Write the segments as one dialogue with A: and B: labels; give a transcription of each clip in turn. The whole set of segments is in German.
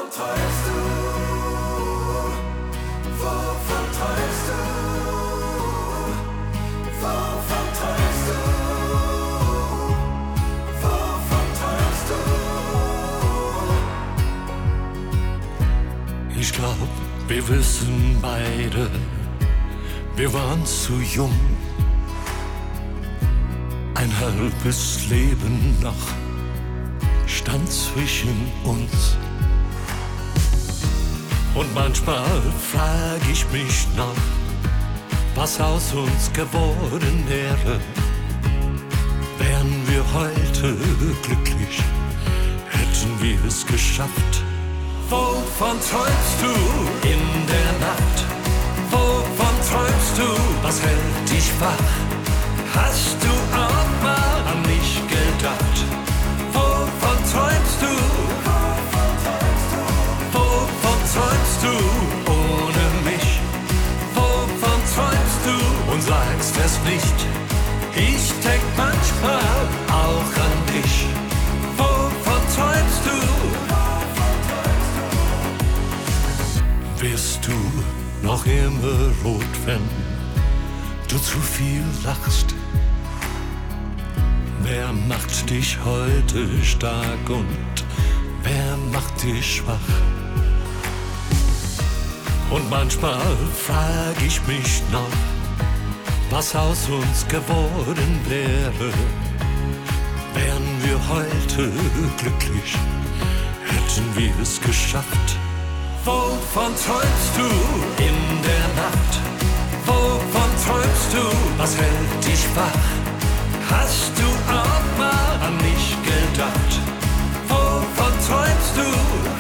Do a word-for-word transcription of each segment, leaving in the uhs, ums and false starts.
A: träumst du? Wovon träumst du? Wovon träumst du? Wovon träumst du?
B: Ich glaub, wir wissen beide, wir waren zu jung. Ein halbes Leben noch stand zwischen uns. Und manchmal frag ich mich noch, was aus uns geworden wäre, wären wir heute glücklich, hätten wir es geschafft. Wovon träumst du in der Nacht? Wovon träumst du? Was hält dich wach? Hast du auch mal an mich gedacht? Wovon träumst du? Wovon träumst du ohne mich? Wovon träumst du und sagst es nicht? Ich denk manchmal auch an dich. Wovon träumst du? Wirst du noch immer rot, wenn du zu viel lachst? Wer macht dich heute stark und wer macht dich schwach? Und manchmal frag ich mich noch, was aus uns geworden wäre, wären wir heute glücklich, hätten wir es geschafft. Wovon träumst du in der Nacht? Wovon träumst du? Was hält dich wach? Hast du auch mal an mich gedacht? Wovon träumst du?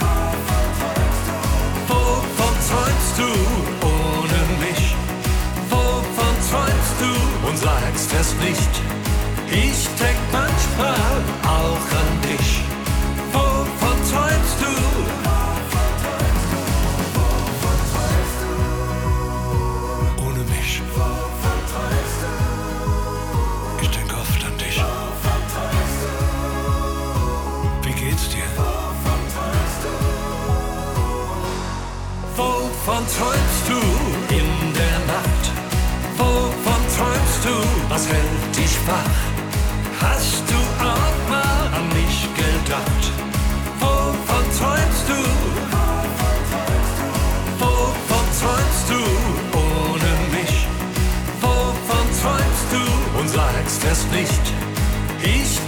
B: Wovon träumst du ohne mich? Wovon träumst du und sagst es nicht? Ich denk manchmal auch an dich. Wovon träumst du? Wovon träumst du in der Nacht? Wovon träumst du? Was hält dich wach? Hast du auch mal an mich gedacht? Wovon träumst du? Wovon träumst du ohne mich? Wovon träumst du und sagst es nicht? Ich